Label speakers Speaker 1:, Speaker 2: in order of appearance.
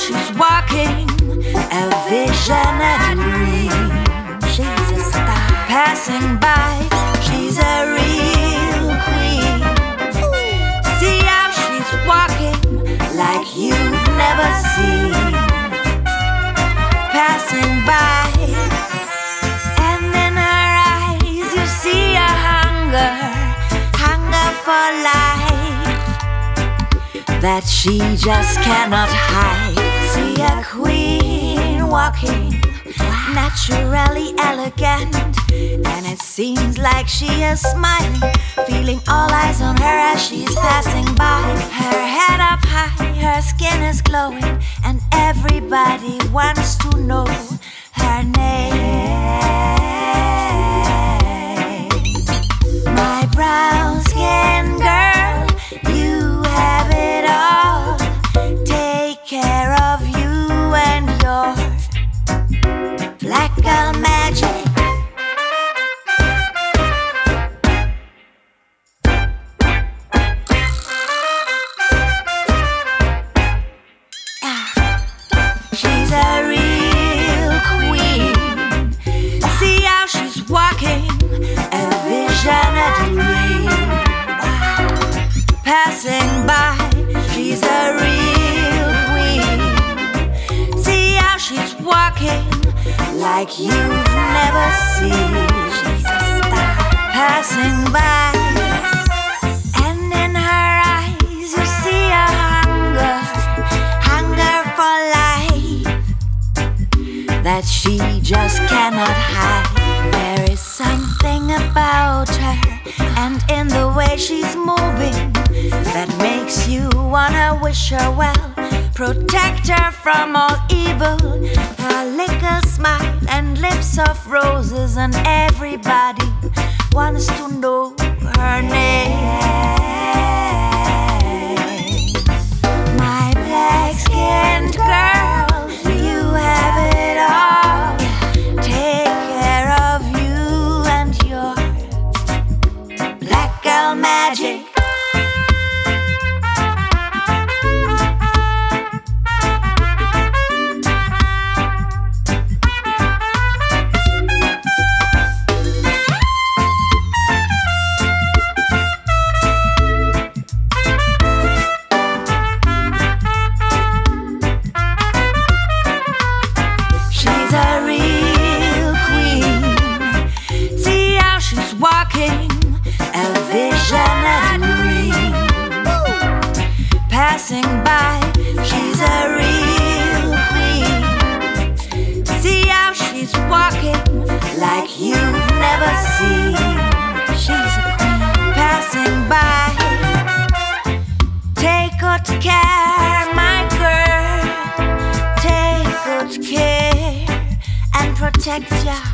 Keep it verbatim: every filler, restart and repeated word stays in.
Speaker 1: she's walking, a vision, a dream. She's a star passing by. She's a real queen. See how she's walking like you've never seen. Passing by, and in her eyes you see a hunger, hunger for life that she just cannot hide. See a queen walking, naturally elegant, and it seems like she is smiling, feeling all eyes on her as she's passing by. Her head up high, her skin is glowing, and everybody wants to know her name. My brown skin girl, you have it all. Take care of you and your black girl magic. She's a real queen. See how she's walking, a vision, a dream. Passing by, she's a real queen. See how she's walking like you've never seen. She's a star passing by, and in her eyes you see a hunger, hunger for life that she just cannot hide. There is something about her and in the way she's moving that makes you wanna wish her well, protect her from all evil. Her little smile and lips of roses, and everybody wants to know her name. My black-skinned girl, you have it all. Take care of you and your black girl magic. She's a real queen. See how she's walking, a vision, a dream. Passing by, she's a real queen. See how she's walking like you've never seen. She's a queen passing by. Take good care, my girl. Take good care and protect ya.